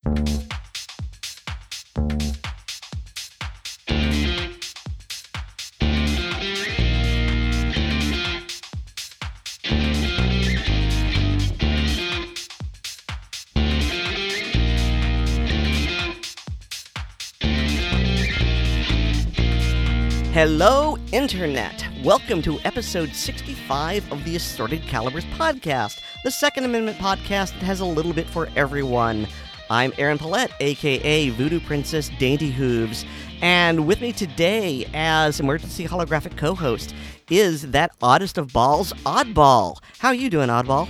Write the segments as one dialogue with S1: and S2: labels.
S1: Hello, Internet! Welcome to episode 65 of the Assorted Calibers podcast, the Second Amendment podcast that has a little bit for everyone. I'm Aaron Paulette, aka Voodoo Princess Dainty Hooves, and with me today as emergency holographic co-host is that oddest of balls, Oddball. How are you doing, Oddball?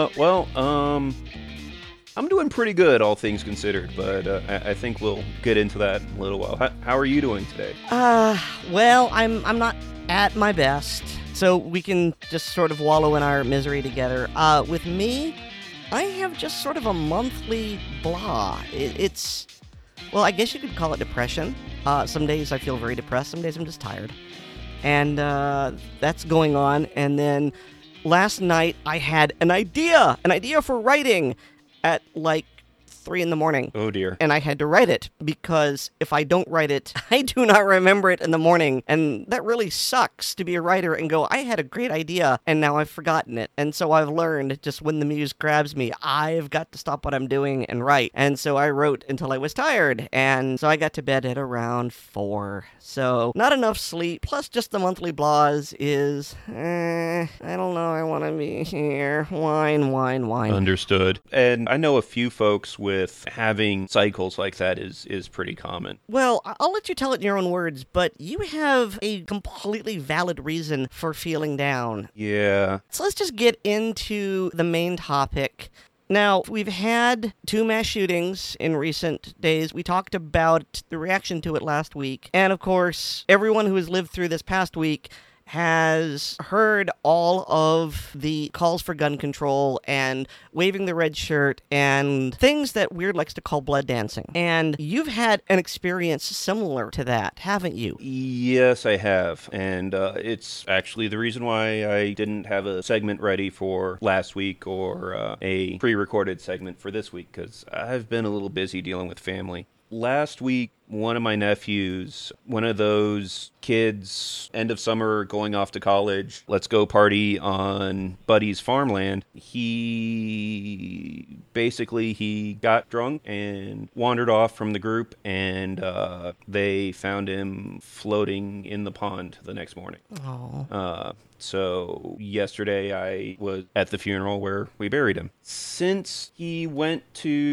S2: I'm doing pretty good, all things considered, but I think we'll get into that in a little while. How are you doing today?
S1: Well, I'm not at my best, so we can just sort of wallow in our misery together. With me, I have just sort of a monthly blah. Well, I guess you could call it depression. Some days I feel very depressed, some days I'm just tired. And that's going on, and then last night I had an idea for writing at like 3 in the morning.
S2: Oh dear.
S1: And I had to write it, because if I don't write it, I do not remember it in the morning. And that really sucks, to be a writer and go, I had a great idea and now I've forgotten it. And so I've learned, just when the muse grabs me, I've got to stop what I'm doing and write. And so I wrote until I was tired. And so I got to bed at around 4. So not enough sleep, plus just the monthly blahs is, I don't know, I want to be here. Whine.
S2: Understood. And I know a few folks with having cycles like that is pretty common.
S1: Well, I'll let you tell it in your own words, but you have a completely valid reason for feeling down.
S2: Yeah.
S1: So let's just get into the main topic. Now, we've had 2 mass shootings in recent days. We talked about the reaction to it last week. And of course, everyone who has lived through this past week has heard all of the calls for gun control and waving the red shirt and things that Weird likes to call blood dancing. And you've had an experience similar to that, haven't you?
S2: Yes, I have. And it's actually the reason why I didn't have a segment ready for last week or a pre-recorded segment for this week, because I've been a little busy dealing with family. Last week, one of my nephews, one of those kids, end of summer, going off to college, let's go party on Buddy's farmland, he got drunk and wandered off from the group, and they found him floating in the pond the next morning.
S1: Oh.
S2: So yesterday I was at the funeral where we buried him. Since he went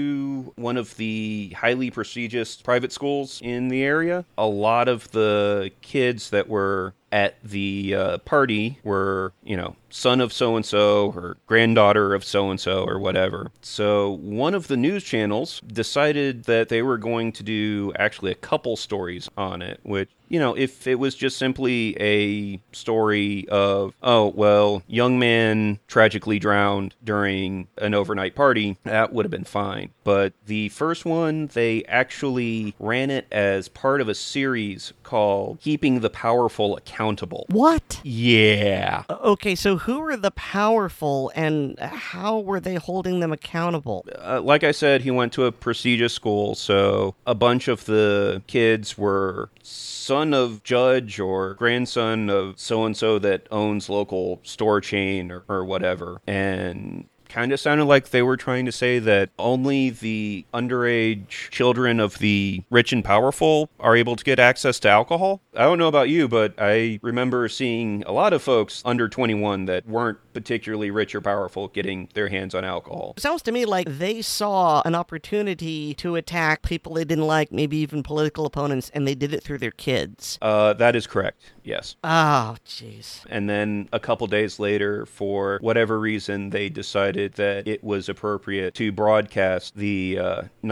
S2: to one of the highly prestigious private schools in the area, a lot of the kids that were at the party were, son of so-and-so or granddaughter of so-and-so or whatever. So one of the news channels decided that they were going to do actually a couple stories on it, which, if it was just simply a story of, young man tragically drowned during an overnight party, that would have been fine. But the first one, they actually ran it as part of a series called Keeping the Powerful Accountable.
S1: What?
S2: Yeah.
S1: Okay, so who are the powerful and how were they holding them accountable?
S2: Like I said, he went to a prestigious school, so a bunch of the kids were son of judge or grandson of so-and-so that owns local store chain or whatever. And kind of sounded like they were trying to say that only the underage children of the rich and powerful are able to get access to alcohol. I don't know about you, but I remember seeing a lot of folks under 21 that weren't particularly rich or powerful getting their hands on alcohol.
S1: It sounds to me like they saw an opportunity to attack people they didn't like, maybe even political opponents, and they did it through their kids.
S2: That is correct, yes.
S1: Oh, jeez.
S2: And then a couple days later, for whatever reason, they decided that it was appropriate to broadcast the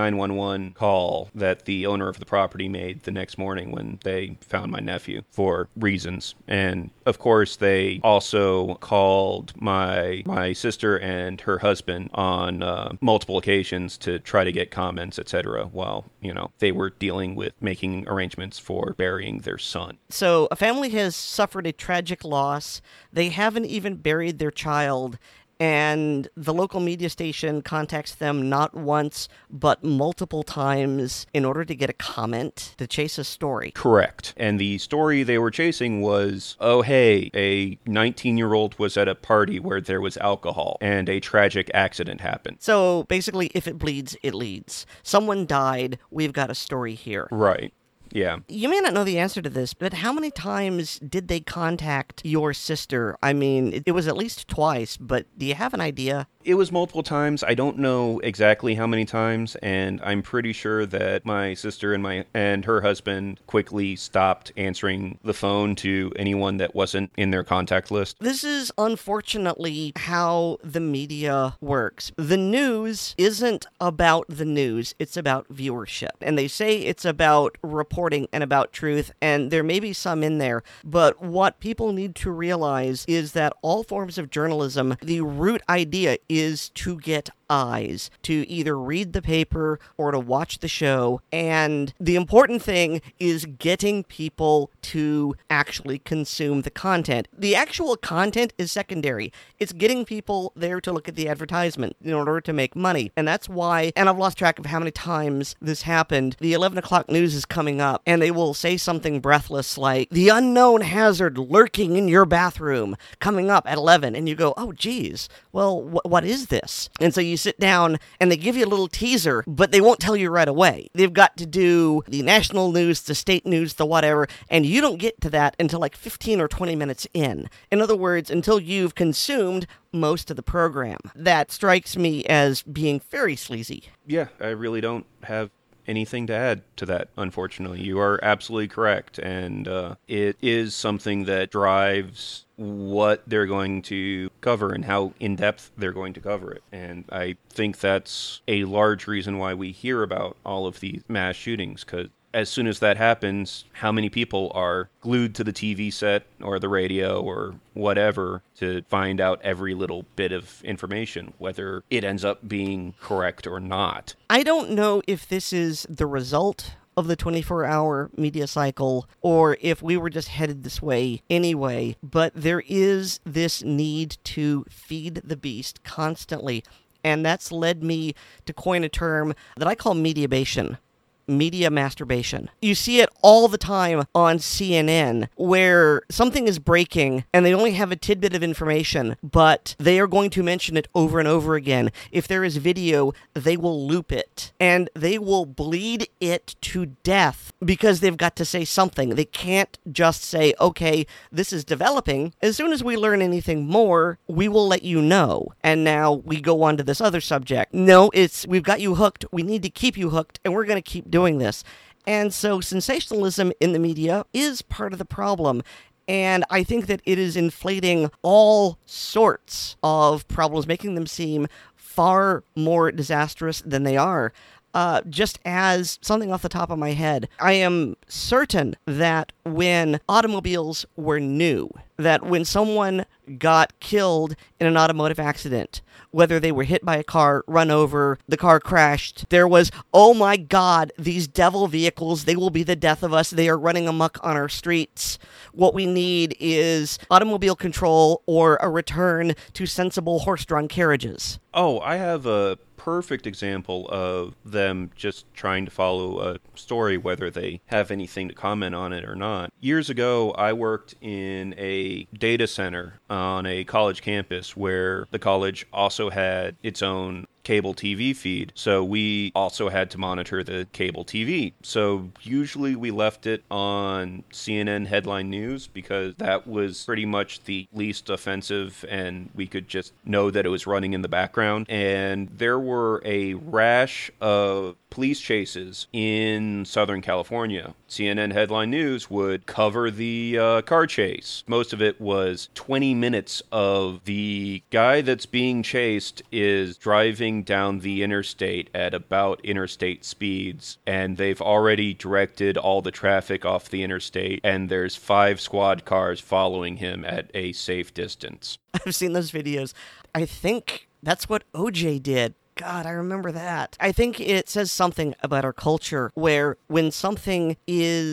S2: 911 call that the owner of the property made the next morning when they found my nephew for reasons. And of course, they also called my sister and her husband on multiple occasions to try to get comments, etc., while, they were dealing with making arrangements for burying their son.
S1: So a family has suffered a tragic loss. They haven't even buried their child. and the local media station contacts them not once, but multiple times in order to get a comment to chase a story.
S2: Correct. And the story they were chasing was, oh, hey, a 19-year-old was at a party where there was alcohol and a tragic accident happened.
S1: So basically, if it bleeds, it leads. Someone died, we've got a story here.
S2: Right. Yeah.
S1: You may not know the answer to this, but how many times did they contact your sister? I mean, it was at least twice, but do you have an idea?
S2: It was multiple times. I don't know exactly how many times, and I'm pretty sure that my sister and her husband quickly stopped answering the phone to anyone that wasn't in their contact list.
S1: This is unfortunately how the media works. The news isn't about the news, it's about viewership. And they say it's about reporting and about truth, and there may be some in there, but what people need to realize is that all forms of journalism, the root idea is to get eyes, to either read the paper or to watch the show, and the important thing is getting people to actually consume the content. The actual content is secondary. It's getting people there to look at the advertisement in order to make money, and that's why, and I've lost track of how many times this happened, the 11 o'clock news is coming up, and they will say something breathless like, the unknown hazard lurking in your bathroom, coming up at 11, and you go, oh geez, well, what is this? And so you sit down and they give you a little teaser, but they won't tell you right away. They've got to do the national news, the state news, the whatever, and you don't get to that until like 15 or 20 minutes in. In other words, until you've consumed most of the program. That strikes me as being very sleazy.
S2: Yeah, I really don't have anything to add to that, unfortunately. You are absolutely correct, and it is something that drives what they're going to cover and how in-depth they're going to cover it. And I think that's a large reason why we hear about all of these mass shootings, because as soon as that happens, how many people are glued to the TV set or the radio or whatever to find out every little bit of information, whether it ends up being correct or not.
S1: I don't know if this is the result of the 24-hour media cycle, or if we were just headed this way anyway, but there is this need to feed the beast constantly, and that's led me to coin a term that I call mediabation. Media masturbation. You see it all the time on CNN, where something is breaking and they only have a tidbit of information, but they are going to mention it over and over again. If there is video, they will loop it and they will bleed it to death because they've got to say something. They can't just say, okay, this is developing. As soon as we learn anything more, we will let you know. And now we go on to this other subject. No, we've got you hooked. We need to keep you hooked, and we're going to keep doing this. And so sensationalism in the media is part of the problem. And I think that it is inflating all sorts of problems, making them seem far more disastrous than they are. Just as something off the top of my head, I am certain that when automobiles were new, that when someone got killed in an automotive accident, whether they were hit by a car, run over, the car crashed, there was, oh my God, these devil vehicles, they will be the death of us. They are running amok on our streets. What we need is automobile control or a return to sensible horse-drawn carriages.
S2: Oh, I have a perfect example of them just trying to follow a story, whether they have anything to comment on it or not. Years ago, I worked in a data center on a college campus where the college also had its own cable TV feed, so we also had to monitor the cable TV. So usually we left it on CNN headline news because that was pretty much the least offensive and we could just know that it was running in the background. And there were a rash of police chases in Southern California. CNN headline news would cover the car chase. Most of it was 20 minutes of the guy that's being chased is driving down the interstate at about interstate speeds, and they've already directed all the traffic off the interstate, and there's 5 squad cars following him at a safe distance.
S1: I've seen those videos. I think that's what OJ did. God, I remember that. I think it says something about our culture where when something is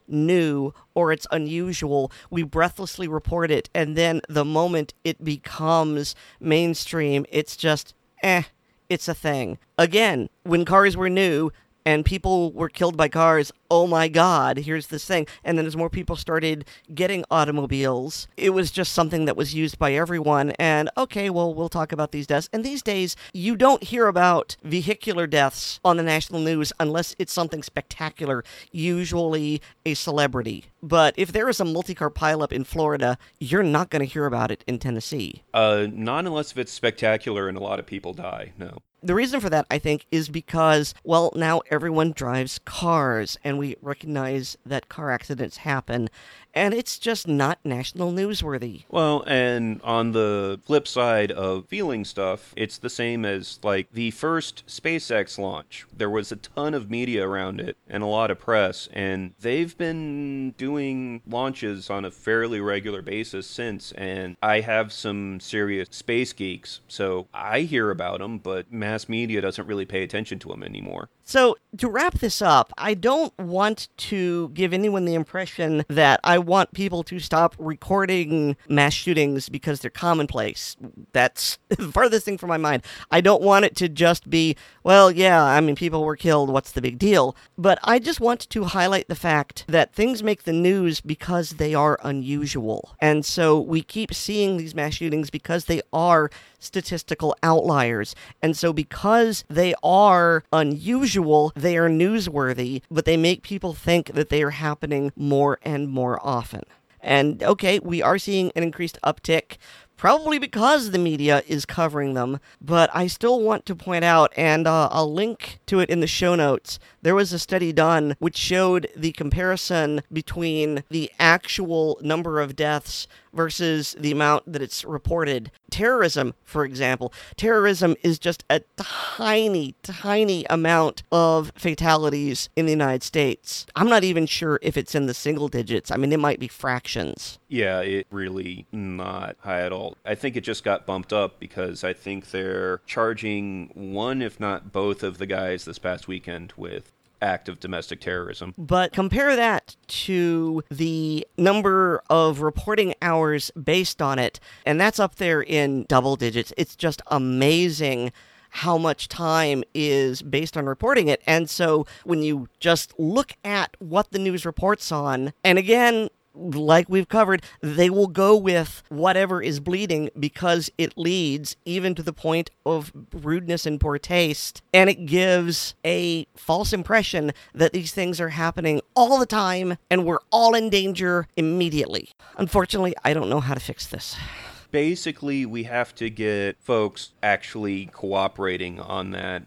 S1: new or it's unusual, we breathlessly report it, and then the moment it becomes mainstream, it's just, it's a thing. Again, when cars were new and people were killed by cars, oh my God, here's this thing. And then as more people started getting automobiles, it was just something that was used by everyone. And okay, well, we'll talk about these deaths. And these days, you don't hear about vehicular deaths on the national news unless it's something spectacular, usually a celebrity. But if there is a multi-car pileup in Florida, you're not going to hear about it in Tennessee.
S2: Not unless if it's spectacular and a lot of people die, no.
S1: The reason for that, I think, is because, well, now everyone drives cars, and we recognize that car accidents happen, and it's just not national newsworthy.
S2: Well, and on the flip side of feeling stuff, it's the same as, like, the first SpaceX launch. There was a ton of media around it and a lot of press, and they've been doing launches on a fairly regular basis since, and I have some serious space geeks, so I hear about them, but mass media doesn't really pay attention to them anymore.
S1: So, to wrap this up, I don't want to give anyone the impression that I want people to stop recording mass shootings because they're commonplace. That's the farthest thing from my mind. I don't want it to just be, well, yeah, I mean, people were killed, what's the big deal? But I just want to highlight the fact that things make the news because they are unusual. And so we keep seeing these mass shootings because they are statistical outliers. And so because they are unusual, they are newsworthy, but they make people think that they are happening more and more often. And okay, we are seeing an increased uptick, probably because the media is covering them, but I still want to point out, and I'll link to it in the show notes, there was a study done which showed the comparison between the actual number of deaths versus the amount that it's reported. Terrorism, for example. Terrorism is just a tiny, tiny amount of fatalities in the United States. I'm not even sure if it's in the single digits. I mean, it might be fractions.
S2: Yeah, it really not high at all. I think it just got bumped up because I think they're charging one, if not both, of the guys this past weekend with act of domestic terrorism.
S1: But compare that to the number of reporting hours based on it, and that's up there in double digits. It's just amazing how much time is based on reporting it. And so when you just look at what the news reports on, and again, like we've covered, they will go with whatever is bleeding because it leads even to the point of rudeness and poor taste, and it gives a false impression that these things are happening all the time and we're all in danger immediately. Unfortunately, I don't know how to fix this.
S2: Basically, we have to get folks actually cooperating on that.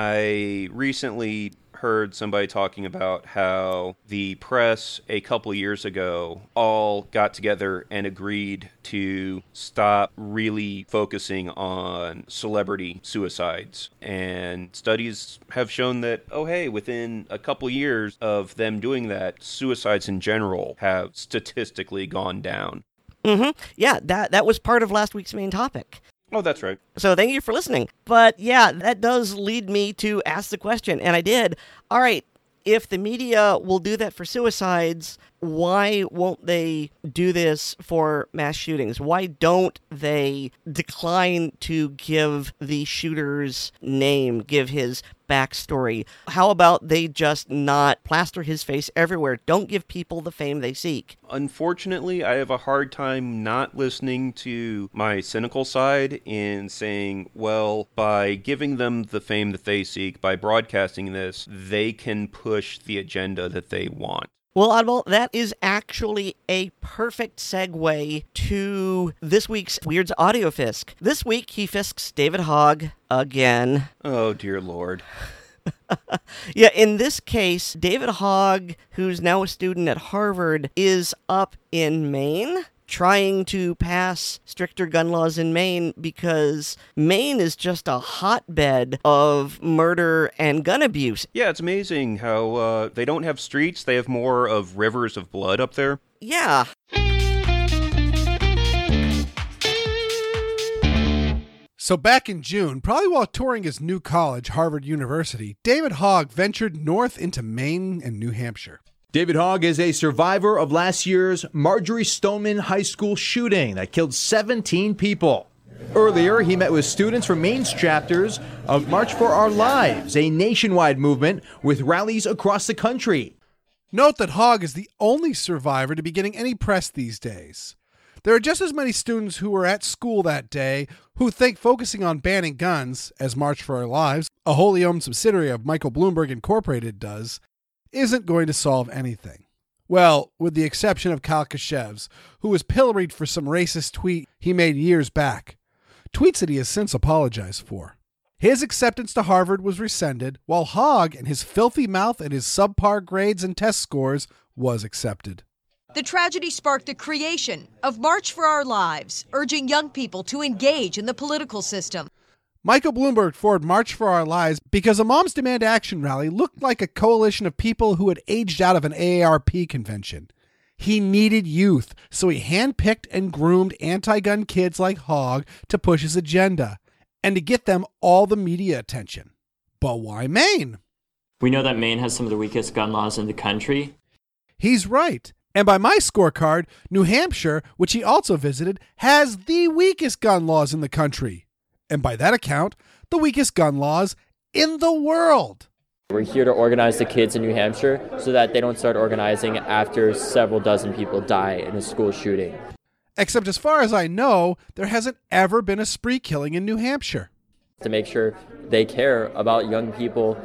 S2: I recently heard somebody talking about how the press a couple years ago all got together and agreed to stop really focusing on celebrity suicides. And studies have shown that, oh hey, within a couple years of them doing that, suicides in general have statistically gone down.
S1: Yeah, that was part of last week's main topic.
S2: Oh, that's right.
S1: So thank you for listening. But yeah, that does lead me to ask the question, and I did. All right, if the media will do that for suicides, why won't they do this for mass shootings? Why don't they decline to give the shooter's name, give his backstory? How about they just not plaster his face everywhere? Don't give people the fame they seek.
S2: Unfortunately, I have a hard time not listening to my cynical side in saying, well, by giving them the fame that they seek, by broadcasting this, they can push the agenda that they want.
S1: Well, Oddball, that is actually a perfect segue to this week's Weird's Audio Fisk. This week, he fisks David Hogg again.
S2: Oh, dear Lord.
S1: Yeah, in this case, David Hogg, who's now a student at Harvard, is up in Maine, trying to pass stricter gun laws in Maine because Maine is just a hotbed of murder and gun abuse.
S2: Yeah, it's amazing how they don't have streets, they have more of rivers of blood up there.
S1: Yeah.
S3: So back in June, probably while touring his new college, Harvard University, David Hogg ventured north into Maine and New Hampshire.
S4: David Hogg is a survivor of last year's Marjorie Stoneman High School shooting that killed 17 people. Earlier, he met with students from Maine's chapters of March for Our Lives, a nationwide movement with rallies across the country.
S3: Note that Hogg is the only survivor to be getting any press these days. There are just as many students who were at school that day who think focusing on banning guns, as March for Our Lives, a wholly owned subsidiary of Michael Bloomberg Incorporated, does, isn't going to solve anything. Well, with the exception of Kyle Kashev's, who was pilloried for some racist tweet he made years back. Tweets that he has since apologized for. His acceptance to Harvard was rescinded, while Hogg and his filthy mouth and his subpar grades and test scores was accepted.
S5: The tragedy sparked the creation of March for Our Lives, urging young people to engage in the political system.
S3: Michael Bloomberg formed March for Our Lives because a Moms Demand Action rally looked like a coalition of people who had aged out of an AARP convention. He needed youth, so he handpicked and groomed anti-gun kids like Hogg to push his agenda and to get them all the media attention. But why Maine?
S6: We know that Maine has some of the weakest gun laws in the country.
S3: He's right. And by my scorecard, New Hampshire, which he also visited, has the weakest gun laws in the country. And by that account, the weakest gun laws in the world.
S7: We're here to organize the kids in New Hampshire so that they don't start organizing after several dozen people die in a school shooting.
S3: Except as far as I know, there hasn't ever been a spree killing in New Hampshire.
S7: To make sure they care about young people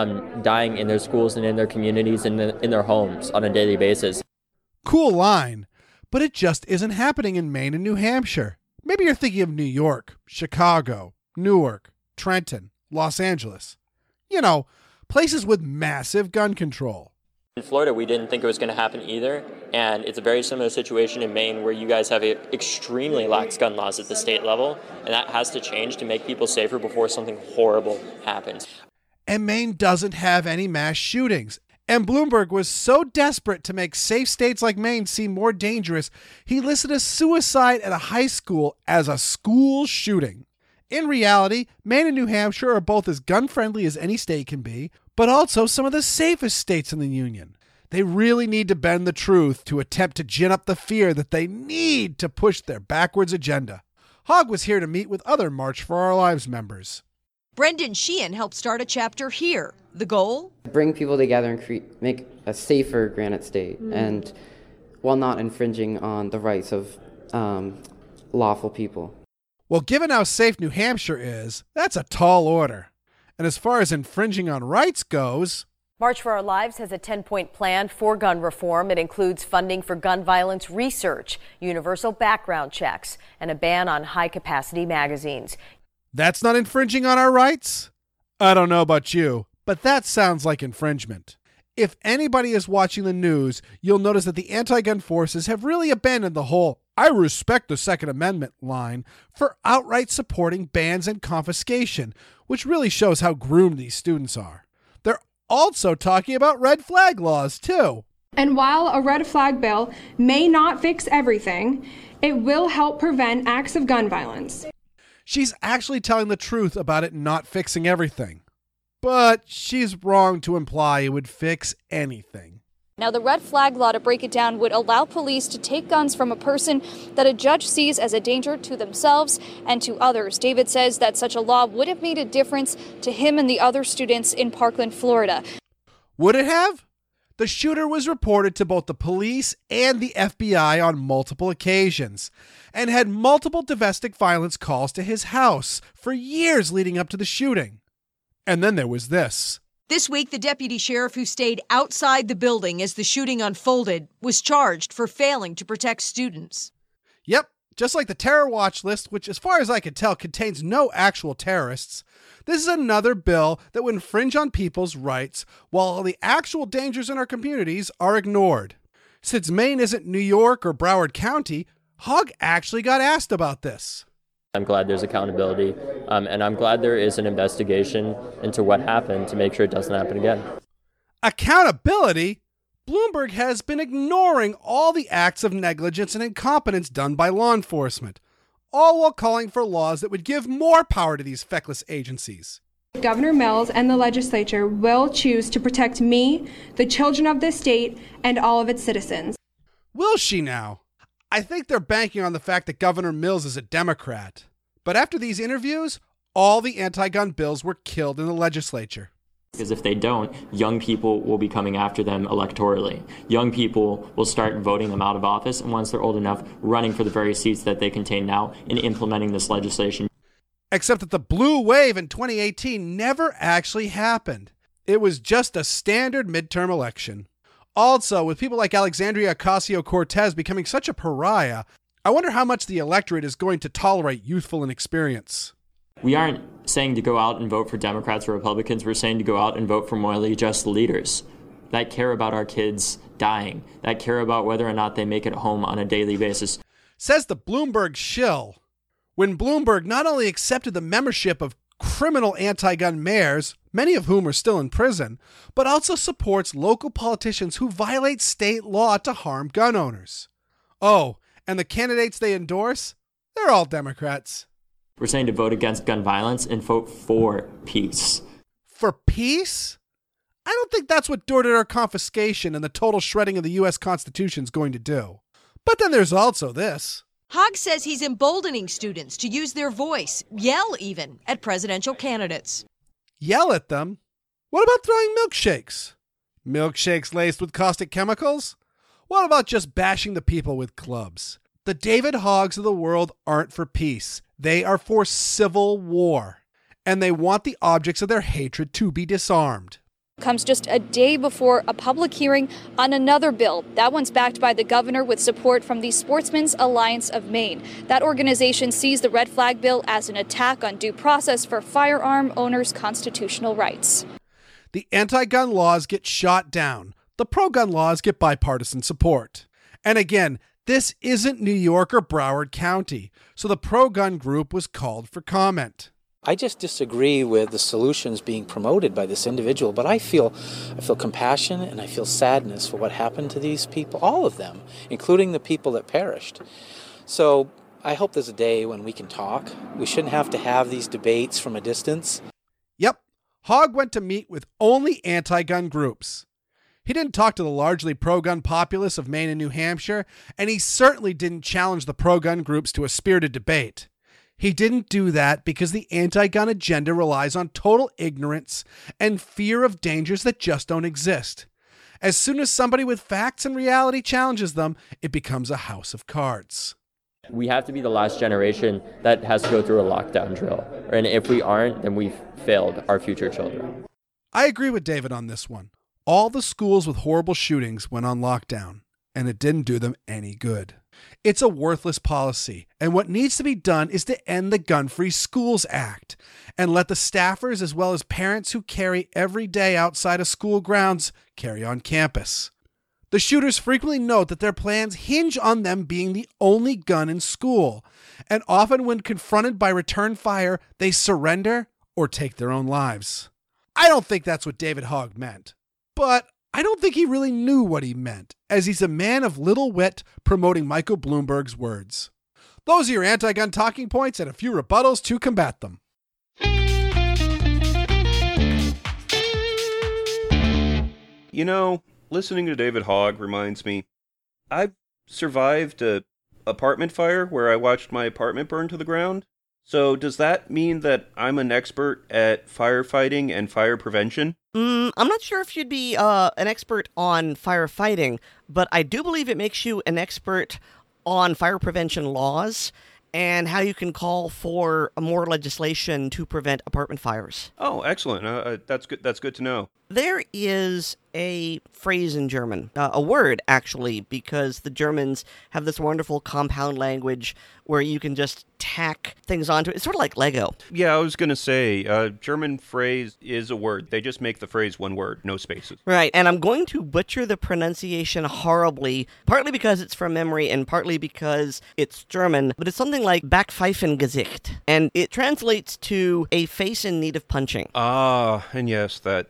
S7: dying in their schools and in their communities and in their homes on a daily basis.
S3: Cool line, but it just isn't happening in Maine and New Hampshire. Maybe you're thinking of New York, Chicago, Newark, Trenton, Los Angeles. You know, places with massive gun control.
S7: In Florida, we didn't think it was going to happen either, and it's a very similar situation in Maine where you guys have extremely lax gun laws at the state level, and that has to change to make people safer before something horrible happens.
S3: And Maine doesn't have any mass shootings. And Bloomberg was so desperate to make safe states like Maine seem more dangerous, he listed a suicide at a high school as a school shooting. In reality, Maine and New Hampshire are both as gun-friendly as any state can be, but also some of the safest states in the union. They really need to bend the truth to attempt to gin up the fear that they need to push their backwards agenda. Hogg was here to meet with other March for Our Lives members.
S5: Brendan Sheehan helped start a chapter here. The goal?
S8: Bring people together and make a safer Granite State, and while not infringing on the rights of lawful people.
S3: Well, given how safe New Hampshire is, that's a tall order. And as far as infringing on rights goes...
S9: March for Our Lives has a 10-point plan for gun reform. It includes funding for gun violence research, universal background checks, and a ban on high-capacity magazines.
S3: That's not infringing on our rights? I don't know about you, but that sounds like infringement. If anybody is watching the news, you'll notice that the anti-gun forces have really abandoned the whole "I respect the Second Amendment" line for outright supporting bans and confiscation, which really shows how groomed these students are. They're also talking about red flag laws, too.
S10: And while a red flag bill may not fix everything, it will help prevent acts of gun violence.
S3: She's actually telling the truth about it not fixing everything. But she's wrong to imply it would fix anything.
S11: Now, the red flag law, to break it down, would allow police to take guns from a person that a judge sees as a danger to themselves and to others. David says that such a law would have made a difference to him and the other students in Parkland, Florida.
S3: Would it have? The shooter was reported to both the police and the FBI on multiple occasions and had multiple domestic violence calls to his house for years leading up to the shooting. And then there was this.
S5: This week, the deputy sheriff who stayed outside the building as the shooting unfolded was charged for failing to protect students.
S3: Yep, just like the terror watch list, which as far as I can tell contains no actual terrorists, this is another bill that would infringe on people's rights while all the actual dangers in our communities are ignored. Since Maine isn't New York or Broward County, Hogg actually got asked about this.
S7: I'm glad there's accountability, and I'm glad there is an investigation into what happened to make sure it doesn't happen again.
S3: Accountability? Bloomberg has been ignoring all the acts of negligence and incompetence done by law enforcement, all while calling for laws that would give more power to these feckless agencies.
S10: Governor Mills and the legislature will choose to protect me, the children of this state, and all of its citizens.
S3: Will she now? I think they're banking on the fact that Governor Mills is a Democrat. But after these interviews, all the anti-gun bills were killed in the legislature.
S6: Because if they don't, young people will be coming after them electorally. Young people will start voting them out of office, and once they're old enough, running for the very seats that they contain now and implementing this legislation.
S3: Except that the blue wave in 2018 never actually happened. It was just a standard midterm election. Also, with people like Alexandria Ocasio-Cortez becoming such a pariah, I wonder how much the electorate is going to tolerate youthful inexperience.
S6: We aren't saying to go out and vote for Democrats or Republicans. We're saying to go out and vote for morally just leaders that care about our kids dying, that care about whether or not they make it home on a daily basis.
S3: Says the Bloomberg shill. When Bloomberg not only accepted the membership of criminal anti-gun mayors, many of whom are still in prison, but also supports local politicians who violate state law to harm gun owners. Oh, and the candidates they endorse? They're all Democrats.
S6: We're saying to vote against gun violence and vote for peace.
S3: For peace? I don't think that's what door-to-door confiscation and the total shredding of the U.S. Constitution is going to do. But then there's also this.
S5: Hogg says he's emboldening students to use their voice, yell even, at presidential candidates.
S3: Yell at them? What about throwing milkshakes? Milkshakes laced with caustic chemicals? What about just bashing the people with clubs? The David Hoggs of the world aren't for peace. They are for civil war. And they want the objects of their hatred to be disarmed.
S11: Comes just a day before a public hearing on another bill. That one's backed by the governor with support from the Sportsmen's Alliance of Maine. That organization sees the red flag bill as an attack on due process for firearm owners' constitutional rights.
S3: The anti-gun laws get shot down. The pro-gun laws get bipartisan support. And again, this isn't New York or Broward County, so the pro-gun group was called for comment.
S12: I just disagree with the solutions being promoted by this individual, but I feel compassion and I feel sadness for what happened to these people, all of them, including the people that perished. So I hope there's a day when we can talk. We shouldn't have to have these debates from a distance.
S3: Yep, Hogg went to meet with only anti-gun groups. He didn't talk to the largely pro-gun populace of Maine and New Hampshire, and he certainly didn't challenge the pro-gun groups to a spirited debate. He didn't do that because the anti-gun agenda relies on total ignorance and fear of dangers that just don't exist. As soon as somebody with facts and reality challenges them, it becomes a house of cards.
S6: We have to be the last generation that has to go through a lockdown drill. And if we aren't, then we've failed our future children.
S3: I agree with David on this one. All the schools with horrible shootings went on lockdown, and it didn't do them any good. It's a worthless policy, and what needs to be done is to end the Gun-Free Schools Act and let the staffers as well as parents who carry every day outside of school grounds carry on campus. The shooters frequently note that their plans hinge on them being the only gun in school, and often when confronted by return fire, they surrender or take their own lives. I don't think that's what David Hogg meant, but I don't think he really knew what he meant, as he's a man of little wit promoting Michael Bloomberg's words. Those are your anti-gun talking points and a few rebuttals to combat them.
S2: You know, listening to David Hogg reminds me, I've survived a apartment fire where I watched my apartment burn to the ground. So does that mean that I'm an expert at firefighting and fire prevention?
S1: I'm not sure if you'd be an expert on firefighting, but I do believe it makes you an expert on fire prevention laws and how you can call for more legislation to prevent apartment fires.
S2: Oh, excellent. That's good. That's good to know.
S1: There is a phrase in German, a word actually, because the Germans have this wonderful compound language where you can just tack things onto it. It's sort of like Lego.
S2: Yeah, I was going to say, German phrase is a word. They just make the phrase one word, no spaces.
S1: Right, and I'm going to butcher the pronunciation horribly, partly because it's from memory and partly because it's German, but it's something like Backpfeifengesicht, and it translates to a face in need of punching.
S2: Ah, and yes, that does seem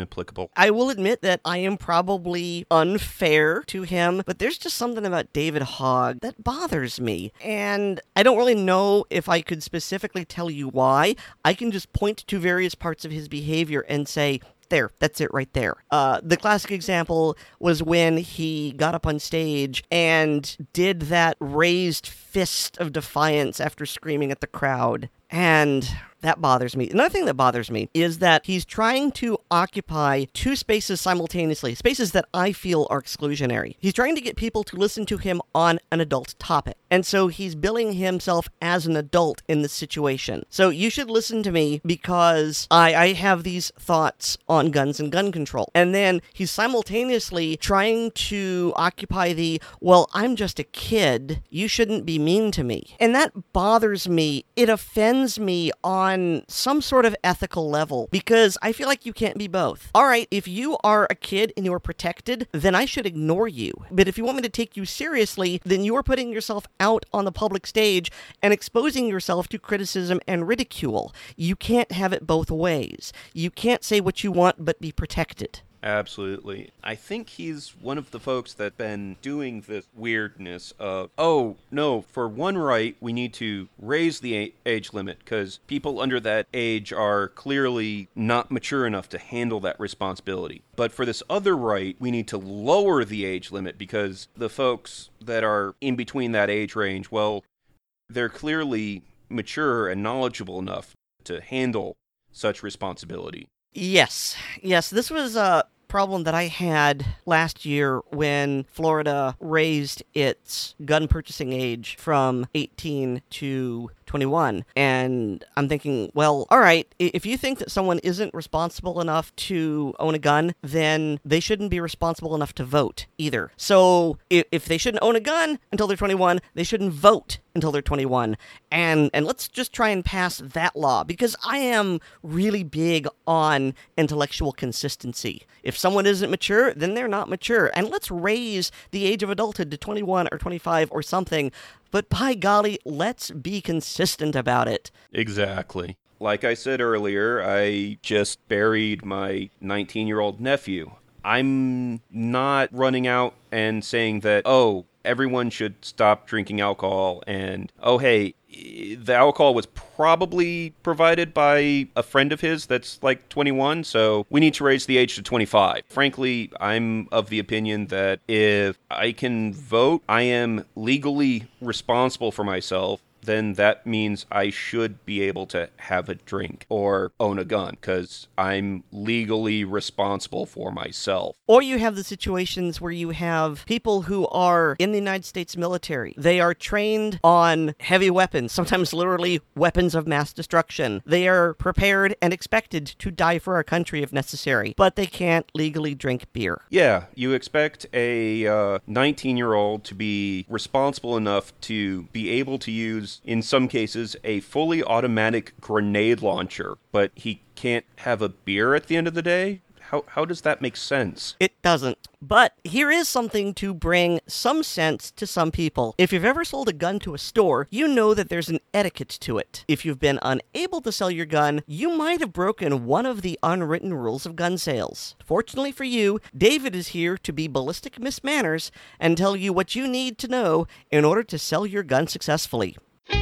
S2: applicable.
S1: I will admit that I am probably unfair to him, but there's just something about David Hogg that bothers me. And I don't really know if I could specifically tell you why. I can just point to various parts of his behavior and say, there, that's it right there. The classic example was when he got up on stage and did that raised fist of defiance after screaming at the crowd. And that bothers me. Another thing that bothers me is that he's trying to occupy two spaces simultaneously, spaces that I feel are exclusionary. He's trying to get people to listen to him on an adult topic. And so he's billing himself as an adult in this situation. So you should listen to me because I have these thoughts on guns and gun control. And then he's simultaneously trying to occupy the, well, I'm just a kid, you shouldn't be mean to me. And that bothers me. It offends me on some sort of ethical level because I feel like you can't be both. All right, if you are a kid and you're protected, then I should ignore you. But if you want me to take you seriously, then you're putting yourself out on the public stage and exposing yourself to criticism and ridicule. You can't have it both ways. You can't say what you want but be protected.
S2: Absolutely. I think he's one of the folks that's been doing this weirdness of, oh, no, for one right, we need to raise the age limit because people under that age are clearly not mature enough to handle that responsibility. But for this other right, we need to lower the age limit because the folks that are in between that age range, well, they're clearly mature and knowledgeable enough to handle such responsibility.
S1: Yes, this was a problem that I had last year when Florida raised its gun purchasing age from 18 to 21. And I'm thinking, well, all right, if you think that someone isn't responsible enough to own a gun, then they shouldn't be responsible enough to vote either. So if they shouldn't own a gun until they're 21, they shouldn't vote until they're 21. And let's just try and pass that law because I am really big on intellectual consistency. If someone isn't mature, then they're not mature. And let's raise the age of adulthood to 21 or 25 or something. But by golly, let's be consistent about it.
S2: Exactly. Like I said earlier, I just buried my 19-year-old nephew. I'm not running out and saying that, oh, everyone should stop drinking alcohol and, oh, hey, the alcohol was probably provided by a friend of his that's like 21, so we need to raise the age to 25. Frankly, I'm of the opinion that if I can vote, I am legally responsible for myself, then that means I should be able to have a drink or own a gun because I'm legally responsible for myself.
S1: Or you have the situations where you have people who are in the United States military. They are trained on heavy weapons, sometimes literally weapons of mass destruction. They are prepared and expected to die for our country if necessary, but they can't legally drink beer.
S2: Yeah, you expect a 19-year-old to be responsible enough to be able to use, in some cases, a fully automatic grenade launcher, but he can't have a beer at the end of the day? How does that make sense?
S1: It doesn't. But here is something to bring some sense to some people. If you've ever sold a gun to a store, you know that there's an etiquette to it. If you've been unable to sell your gun, you might have broken one of the unwritten rules of gun sales. Fortunately for you, David is here to be ballistic Miss Manners and tell you what you need to know in order to sell your gun successfully.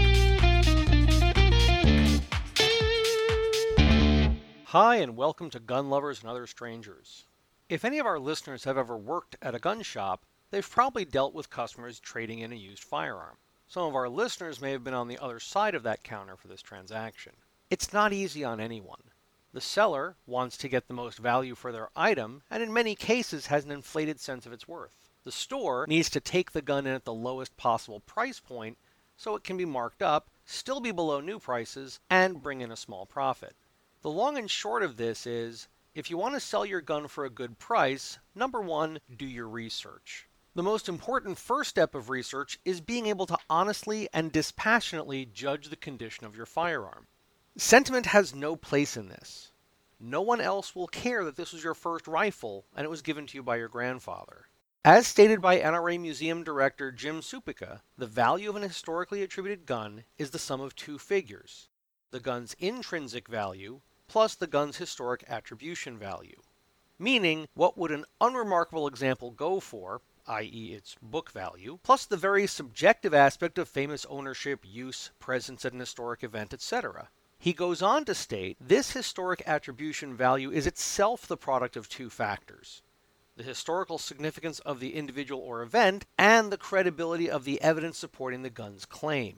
S13: Hi, and welcome to Gun Lovers and Other Strangers. If any of our listeners have ever worked at a gun shop, they've probably dealt with customers trading in a used firearm. Some of our listeners may have been on the other side of that counter for this transaction. It's not easy on anyone. The seller wants to get the most value for their item, and in many cases has an inflated sense of its worth. The store needs to take the gun in at the lowest possible price point so it can be marked up, still be below new prices, and bring in a small profit. The long and short of this is, if you want to sell your gun for a good price, number one, do your research. The most important first step of research is being able to honestly and dispassionately judge the condition of your firearm. Sentiment has no place in this. No one else will care that this was your first rifle and it was given to you by your grandfather. As stated by NRA Museum Director Jim Supica, the value of an historically attributed gun is the sum of two figures: the gun's intrinsic value plus the gun's historic attribution value. meaning what would an unremarkable example go for, i.e. its book value, plus the very subjective aspect of famous ownership, use, presence at an historic event, etc. He goes on to state, this historic attribution value is itself the product of two factors: the historical significance of the individual or event, and the credibility of the evidence supporting the gun's claim.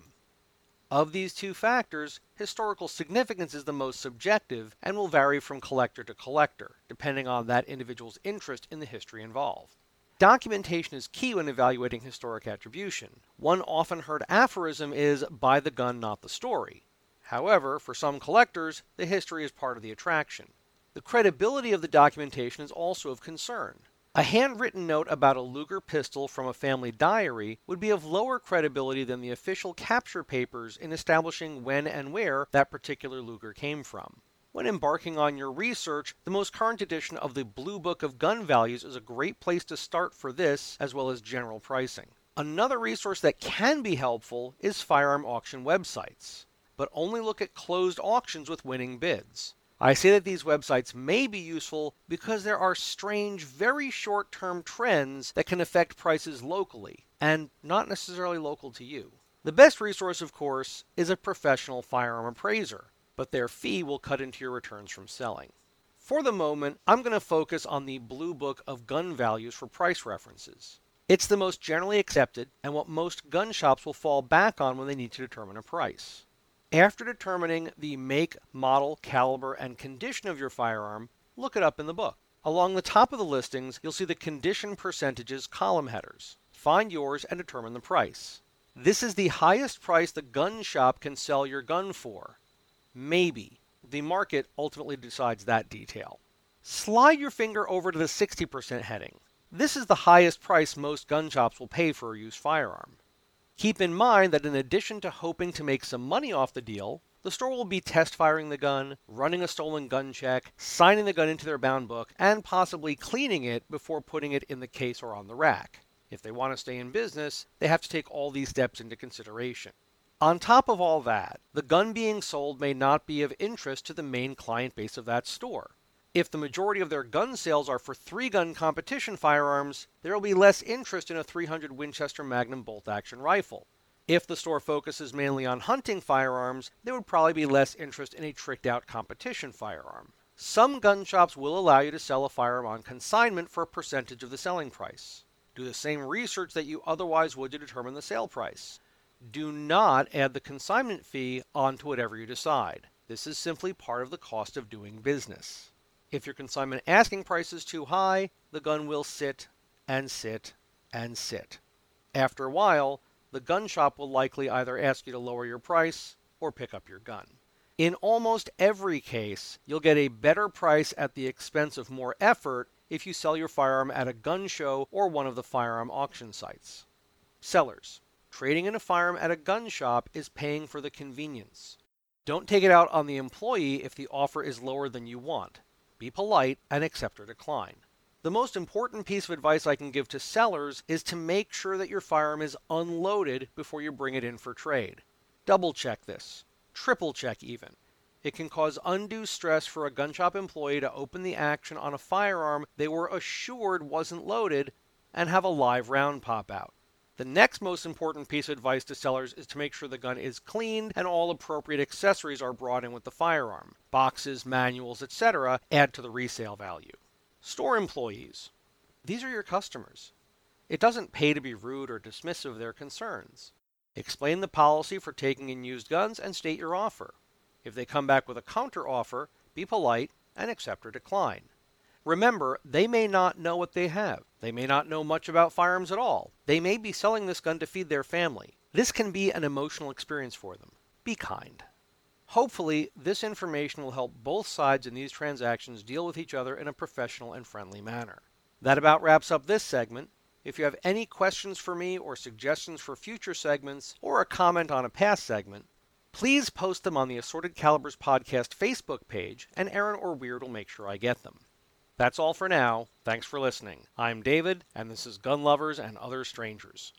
S13: Of these two factors, historical significance is the most subjective and will vary from collector to collector, depending on that individual's interest in the history involved. Documentation is key when evaluating historic attribution. One often heard aphorism is, buy the gun, not the story. However, for some collectors, the history is part of the attraction. The credibility of the documentation is also of concern. A handwritten note about a Luger pistol from a family diary would be of lower credibility than the official capture papers in establishing when and where that particular Luger came from. When embarking on your research, the most current edition of the Blue Book of Gun Values is a great place to start for this, as well as general pricing. Another resource that can be helpful is firearm auction websites, but only look at closed auctions with winning bids. I say that these websites may be useful because there are strange, very short-term trends that can affect prices locally, and not necessarily local to you. The best resource, of course, is a professional firearm appraiser, but their fee will cut into your returns from selling. For the moment, I'm going to focus on the Blue Book of Gun Values for price references. It's the most generally accepted and what most gun shops will fall back on when they need to determine a price. After determining the make, model, caliber, and condition of your firearm, look it up in the book. Along the top of the listings, you'll see the condition percentages column headers. Find yours and determine the price. This is the highest price the gun shop can sell your gun for. Maybe. The market ultimately decides that detail. Slide your finger over to the 60% heading. This is the highest price most gun shops will pay for a used firearm. Keep in mind that in addition to hoping to make some money off the deal, the store will be test firing the gun, running a stolen gun check, signing the gun into their bound book, and possibly cleaning it before putting it in the case or on the rack. If they want to stay in business, they have to take all these steps into consideration. On top of all that, the gun being sold may not be of interest to the main client base of that store. If the majority of their gun sales are for 3-gun competition firearms, there will be less interest in a .300 Winchester Magnum bolt-action rifle. If the store focuses mainly on hunting firearms, there would probably be less interest in a tricked-out competition firearm. Some gun shops will allow you to sell a firearm on consignment for a percentage of the selling price. Do the same research that you otherwise would to determine the sale price. Do not add the consignment fee onto whatever you decide. This is simply part of the cost of doing business. If your consignment asking price is too high, the gun will sit and sit and sit. After a while, the gun shop will likely either ask you to lower your price or pick up your gun. In almost every case, you'll get a better price at the expense of more effort if you sell your firearm at a gun show or one of the firearm auction sites. Sellers, trading in a firearm at a gun shop is paying for the convenience. Don't take it out on the employee if the offer is lower than you want. Be polite and accept or decline. The most important piece of advice I can give to sellers is to make sure that your firearm is unloaded before you bring it in for trade. Double check this. Triple check even. It can cause undue stress for a gun shop employee to open the action on a firearm they were assured wasn't loaded and have a live round pop out. The next most important piece of advice to sellers is to make sure the gun is cleaned and all appropriate accessories are brought in with the firearm. Boxes, manuals, etc. add to the resale value. Store employees. These are your customers. It doesn't pay to be rude or dismissive of their concerns. Explain the policy for taking in used guns and state your offer. If they come back with a counter offer, be polite and accept or decline. Remember, they may not know what they have. They may not know much about firearms at all. They may be selling this gun to feed their family. This can be an emotional experience for them. Be kind. Hopefully, this information will help both sides in these transactions deal with each other in a professional and friendly manner. That about wraps up this segment. If you have any questions for me or suggestions for future segments or a comment on a past segment, please post them on the Assorted Calibers Podcast Facebook page and Aaron or Weird will make sure I get them. That's all for now. Thanks for listening. I'm David, and this is Gun Lovers and Other Strangers.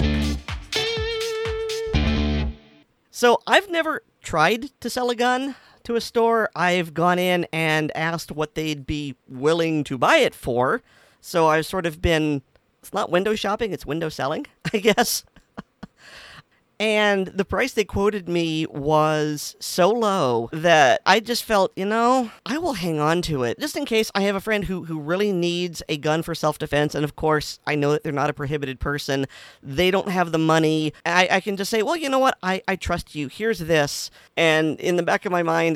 S1: So I've never tried to sell a gun, to a store, I've gone in and asked what they'd be willing to buy it for. So I've sort of been, it's not window shopping, it's window selling, I guess. And the price they quoted me was so low that I just felt, I will hang on to it. Just in case I have a friend who really needs a gun for self-defense. And of course, I know that they're not a prohibited person. They don't have the money. I can just say, well, you know what? I trust you. Here's this. And in the back of my mind,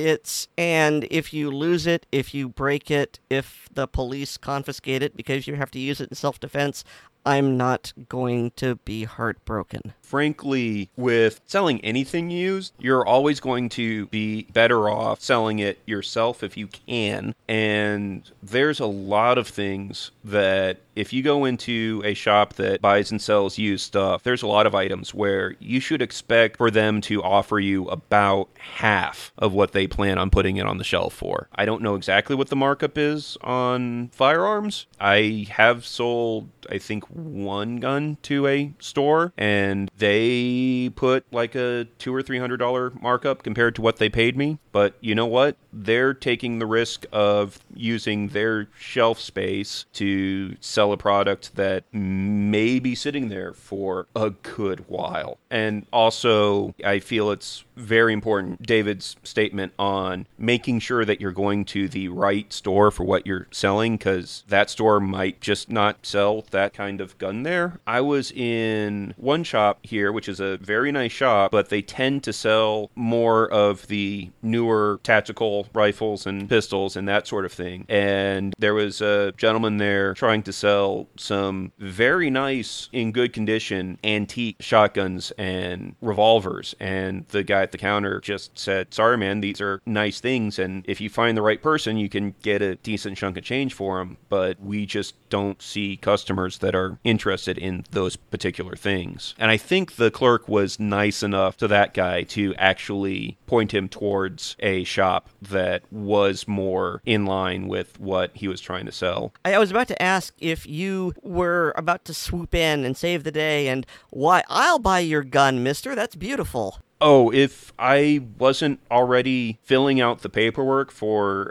S1: and if you lose it, if you break it, if the police confiscate it because you have to use it in self-defense, I'm not going to be heartbroken.
S2: Frankly, with selling anything used, you're always going to be better off selling it yourself if you can. And there's a lot of things that if you go into a shop that buys and sells used stuff, there's a lot of items where you should expect for them to offer you about half of what they plan on putting it on the shelf for. I don't know exactly what the markup is on firearms. I have sold, I think, one gun to a store, and they put like a $200 or $300 markup compared to what they paid me. But you know what? They're taking the risk of using their shelf space to sell a product that may be sitting there for a good while. And also, I feel it's very important, David's statement on making sure that you're going to the right store for what you're selling, because that store might just not sell that kind of gun there. I was in one shop here, which is a very nice shop, but they tend to sell more of the newer tactical rifles and pistols and that sort of thing. And there was a gentleman there trying to sell some very nice, in good condition, antique shotguns and revolvers. And the guy at the counter just said, sorry, man, these are nice things. And if you find the right person, you can get a decent chunk of change for them. But we just don't see customers that are interested in those particular things. And I think the clerk was nice enough to that guy to actually point him towards a shop that was more in line with what he was trying to sell.
S1: I was about to ask if you were about to swoop in and save the day, and why, I'll buy your gun, mister. That's beautiful.
S2: Oh, if I wasn't already filling out the paperwork for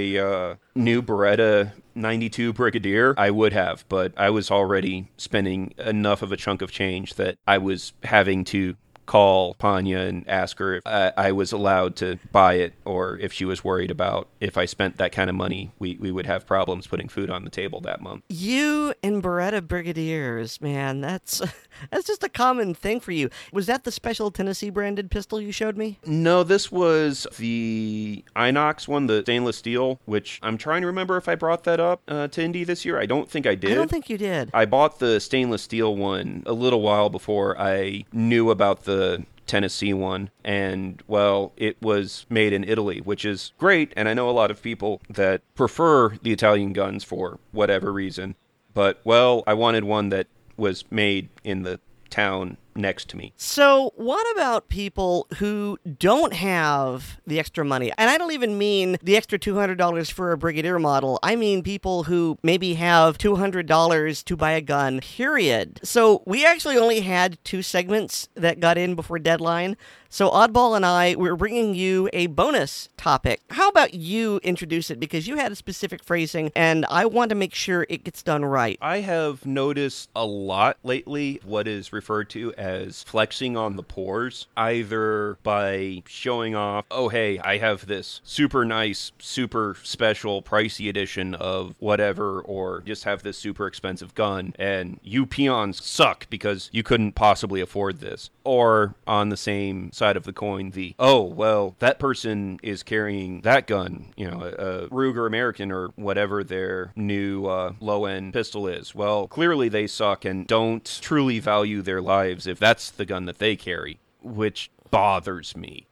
S2: a new Beretta 92 Brigadier, I would have, but I was already spending enough of a chunk of change that I was having to call Panya and ask her if I was allowed to buy it, or if she was worried about if I spent that kind of money, we would have problems putting food on the table that month.
S1: You and Beretta Brigadiers, man, that's just a common thing for you. Was that the Special Tennessee branded pistol you showed me?
S2: No, this was the Inox one, the stainless steel, which I'm trying to remember if I brought that up to Indy this year. I don't think I did.
S1: I don't think you did.
S2: I bought the stainless steel one a little while before I knew about the Tennessee one, and well, it was made in Italy, which is great, and I know a lot of people that prefer the Italian guns for whatever reason, but well, I wanted one that was made in the town next to me.
S1: So what about people who don't have the extra money? And I don't even mean the extra $200 for a Brigadier model. I mean people who maybe have $200 to buy a gun, period. So we actually only had 2 segments that got in before deadline. So Oddball and I, we're bringing you a bonus topic. How about you introduce it? Because you had a specific phrasing, and I want to make sure it gets done right.
S2: I have noticed a lot lately what is referred to as flexing on the pores, either by showing off, oh, hey, I have this super nice, super special, pricey edition of whatever, or just have this super expensive gun, and you peons suck because you couldn't possibly afford this. Or on the same side of the coin, the, oh, well, that person is carrying that gun, you know, a Ruger American or whatever their new low-end pistol is. Well, clearly they suck and don't truly value their lives if that's the gun that they carry, which bothers me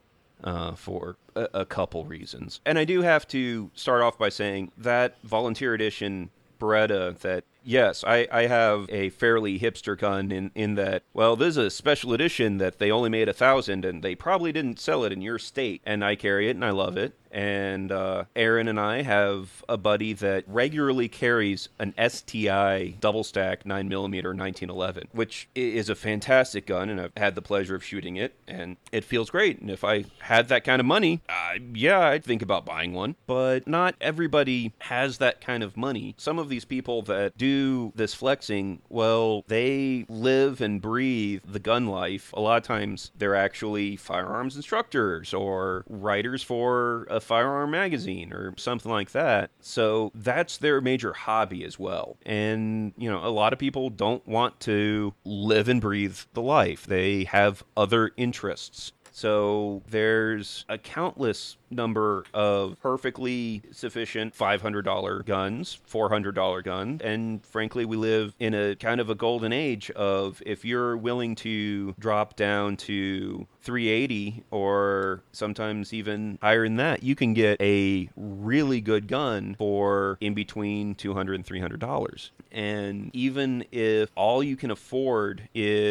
S2: for a couple reasons. And I do have to start off by saying that Volunteer Edition Beretta that, yes, I have a fairly hipster gun in that, well, this is a special edition that they only made 1,000 and they probably didn't sell it in your state, and I carry it and I love it. And Aaron and I have a buddy that regularly carries an STI double stack 9mm 1911, which is a fantastic gun, and I've had the pleasure of shooting it, and it feels great. And if I had that kind of money, yeah, I'd think about buying one. But not everybody has that kind of money. Some of these people that do this flexing, well, they live and breathe the gun life. A lot of times they're actually firearms instructors or writers for a firearm magazine or something like that. So that's their major hobby as well. And, you know, a lot of people don't want to live and breathe the life. They have other interests. So there's a countless number of perfectly sufficient $500 guns, $400 guns, and frankly, we live in a kind of a golden age of if you're willing to drop down to $380 or sometimes even higher than that, you can get a really good gun for in between $200 and $300. And even if all you can afford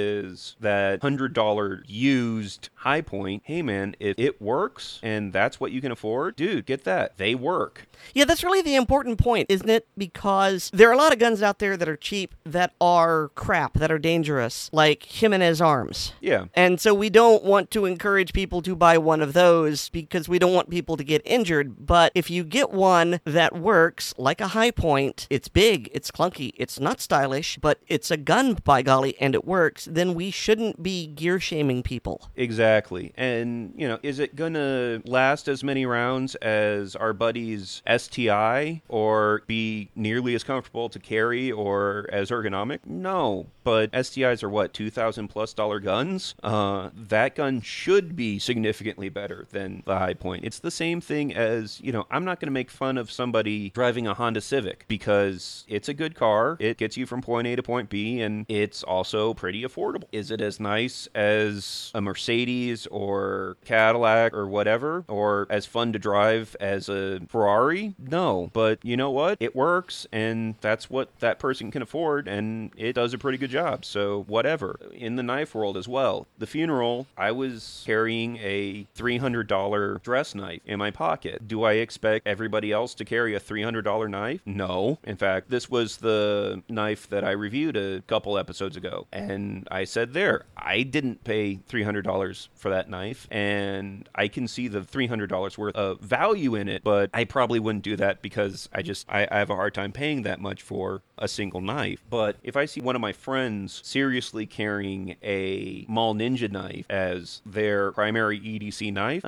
S2: is that $100 used high point, hey man, if it works and that's what you can afford, dude, get that. They work.
S1: Yeah, that's really the important point, isn't it? Because there are a lot of guns out there that are cheap, that are crap, that are dangerous, like Jimenez Arms.
S2: Yeah.
S1: And so we don't want to encourage people to buy one of those because we don't want people to get injured. But if you get one that works, like a high point, it's big, it's clunky, it's not stylish, but it's a gun, by golly, and it works, then we shouldn't be gear shaming people.
S2: Exactly. And, you know, is it going to last as many rounds as our buddy's STI or be nearly as comfortable to carry or as ergonomic? No. But STIs are what, $2,000+ guns? That gun should be significantly better than the high point. It's the same thing as, you know, I'm not going to make fun of somebody driving a Honda Civic because it's a good car. It gets you from point A to point B, and it's also pretty affordable. Is it as nice as a Mercedes or Cadillac or whatever, or as fun to drive as a Ferrari? No. But you know what? It works, and that's what that person can afford, and it does a pretty good job. So whatever. In the knife world as well. The funeral, I was carrying a $300 dress knife in my pocket. Do I expect everybody else to carry a $300 knife? No. In fact, this was the knife that I reviewed a couple episodes ago. And I said there, I didn't pay $300 for that knife, and I can see the $300 worth of value in it, but I probably wouldn't do that because I have a hard time paying that much for a single knife. But if I see one of my friends seriously carrying a Mall Ninja knife as their primary EDC knife,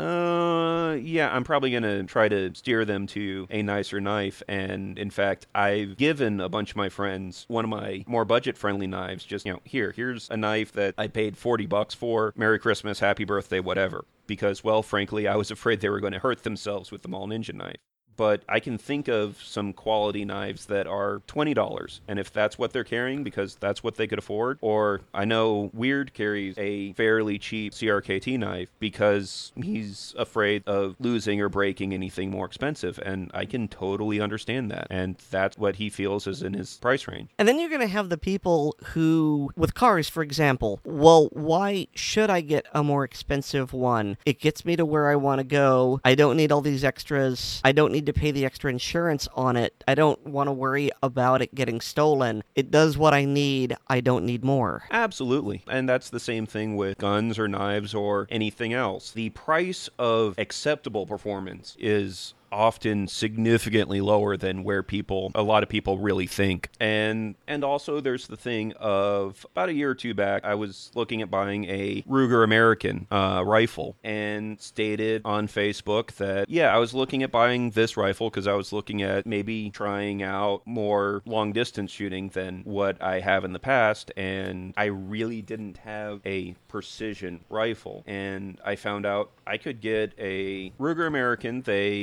S2: yeah, I'm probably going to try to steer them to a nicer knife. And in fact, I've given a bunch of my friends one of my more budget-friendly knives. Just, you know, here's a knife that I paid $40 for. Merry Christmas, happy birthday, whatever. Because, well, frankly, I was afraid they were going to hurt themselves with the Mall Ninja knife. But I can think of some quality knives that are $20. And if that's what they're carrying because that's what they could afford, or I know Weird carries a fairly cheap CRKT knife because he's afraid of losing or breaking anything more expensive. And I can totally understand that. And that's what he feels is in his price range.
S1: And then you're going to have the people who, with cars, for example, well, why should I get a more expensive one? It gets me to where I want to go. I don't need all these extras. I don't need to pay the extra insurance on it. I don't want to worry about it getting stolen. It does what I need. I don't need more.
S2: Absolutely. And that's the same thing with guns or knives or anything else. The price of acceptable performance is often significantly lower than where a lot of people really think. And also there's the thing of about a year or two back, I was looking at buying a Ruger American rifle and stated on Facebook that, yeah, I was looking at buying this rifle because I was looking at maybe trying out more long distance shooting than what I have in the past. And I really didn't have a precision rifle. And I found out I could get a Ruger American. They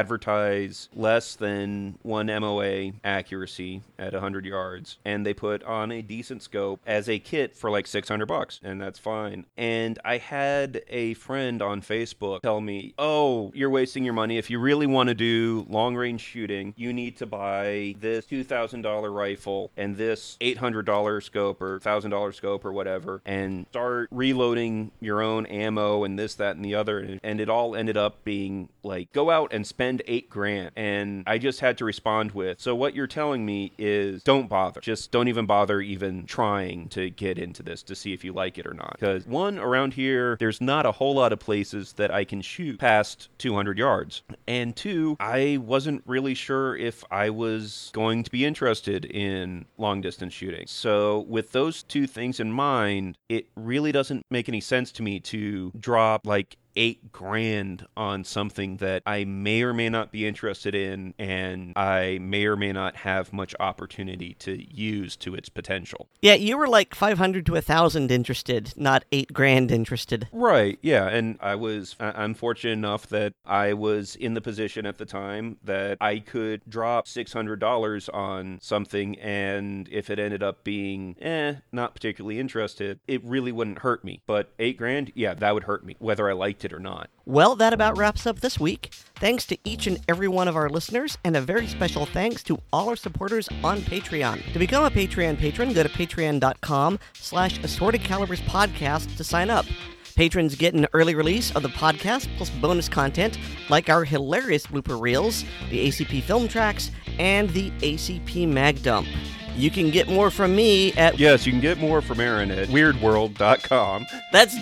S2: advertise less than 1 MOA accuracy at 100 yards, and they put on a decent scope as a kit for like $600, and that's fine. And I had a friend on Facebook tell me, oh, you're wasting your money. If you really want to do long-range shooting, you need to buy this $2,000 rifle and this $800 scope or $1,000 scope or whatever, and start reloading your own ammo and this, that, and the other. And it all ended up being like, go out and spend $8,000. And I just had to respond with, so what you're telling me is don't bother. Just don't even bother even trying to get into this to see if you like it or not. Because one, around here, there's not a whole lot of places that I can shoot past 200 yards. And two, I wasn't really sure if I was going to be interested in long distance shooting. So with those two things in mind, it really doesn't make any sense to me to drop like $8,000 on something that I may or may not be interested in, and I may or may not have much opportunity to use to its potential.
S1: Yeah, you were like 500 to 1,000 interested, not $8,000 interested.
S2: Right, yeah, and I'm fortunate enough that I was in the position at the time that I could drop $600 on something, and if it ended up being, not particularly interested, it really wouldn't hurt me. But $8,000, yeah, that would hurt me, whether I liked it or not.
S1: Well, that about wraps up this week. Thanks to each and every one of our listeners, and a very special thanks to all our supporters on Patreon. To become a Patreon patron, go to patreon.com/Assorted Calibers Podcast to sign up. Patrons get an early release of the podcast, plus bonus content like our hilarious blooper reels, the ACP film tracks, and the ACP Mag Dump. You can get more from me at...
S2: Yes, you can get more from Aaron at weirdworld.com.
S1: That's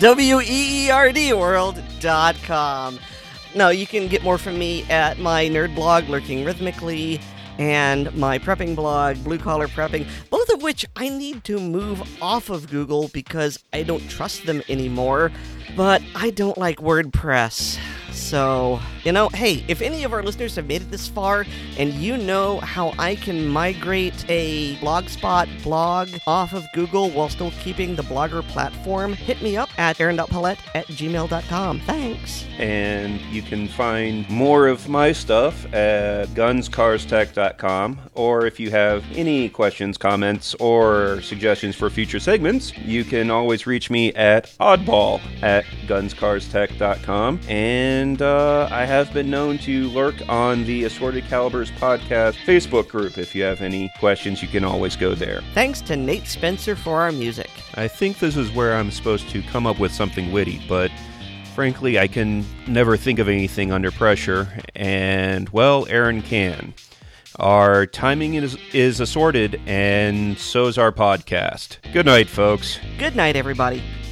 S1: WEERDworld.com. No, you can get more from me at my nerd blog, Lurking Rhythmically, and my prepping blog, Blue Collar Prepping, both of which I need to move off of Google because I don't trust them anymore, but I don't like WordPress. So, hey, if any of our listeners have made it this far and you know how I can migrate a Blogspot blog off of Google while still keeping the Blogger platform, hit me up at aaron.paulette@gmail.com. Thanks.
S2: And you can find more of my stuff at gunscarstech.com, or if you have any questions, comments, or suggestions for future segments, you can always reach me at oddball@gunscarstech.com. And I have been known to lurk on the Assorted Calibers podcast Facebook group. If you have any questions, you can always go there.
S1: Thanks to Nate Spencer for our music.
S2: I think this is where I'm supposed to come up with something witty, but frankly, I can never think of anything under pressure, and, well, Aaron can. Our timing is assorted, and so's our podcast. Good night, folks.
S1: Good night, everybody.